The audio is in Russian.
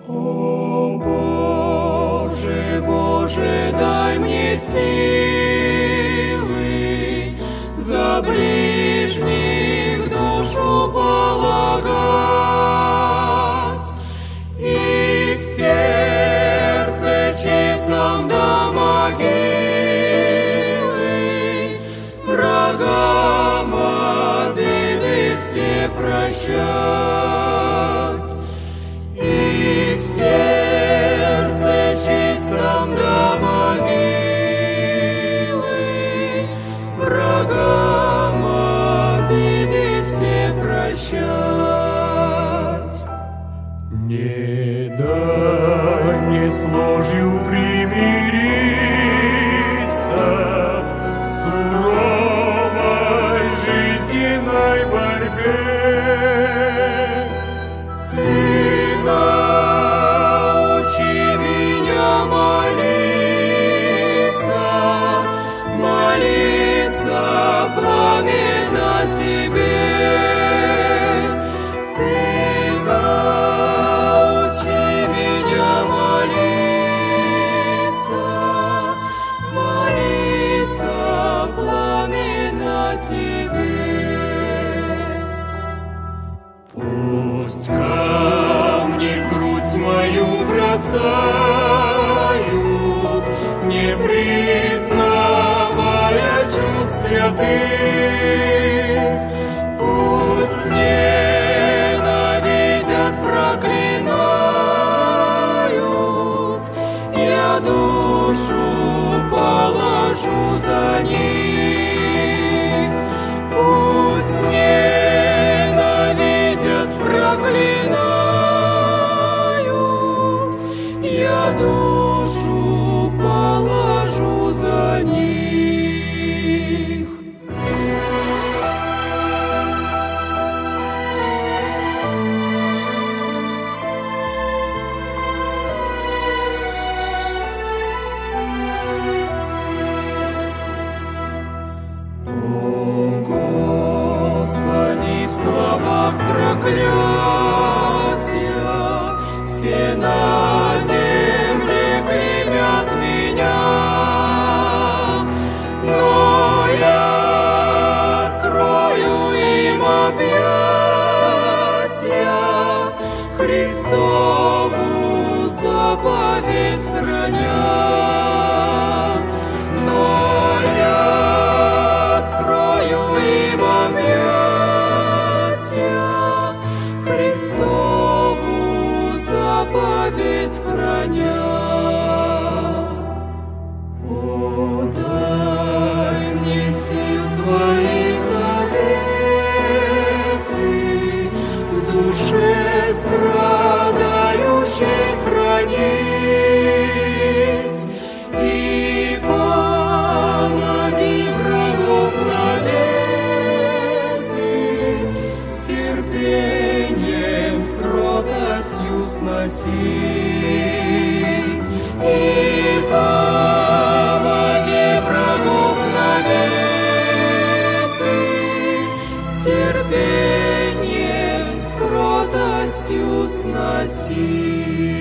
О Боже, Боже, дай мне силы за ближних душу полагать, и в сердце чистом до могилы врагам обиды все прощать. И в сердце чистом до могилы врагам обиды все прощать. Не дай мне с ложью примириться в суровой жизненной борьбе. Пламенно Тебе, Ты научи меня молиться пламенно Тебе. Пусть камни грудь мою бросают, не признавая чувств святых, пусть ненавидят, проклинают, я душу положу за них. Пусть ненавидят, проклинают, я душу положу за них. Господи, в словах проклятия все на земле клеймят меня, но я открою им объятия, Христову заповедь храня. Но я открою им объятия, Христову заповедь храня. О, дай мне сил Твои заветы в душе страдающей хранить, и помоги врагов наветы с терпением, с кротостью сносить. И помоги врагов наветы с терпением, с кротостью сносить.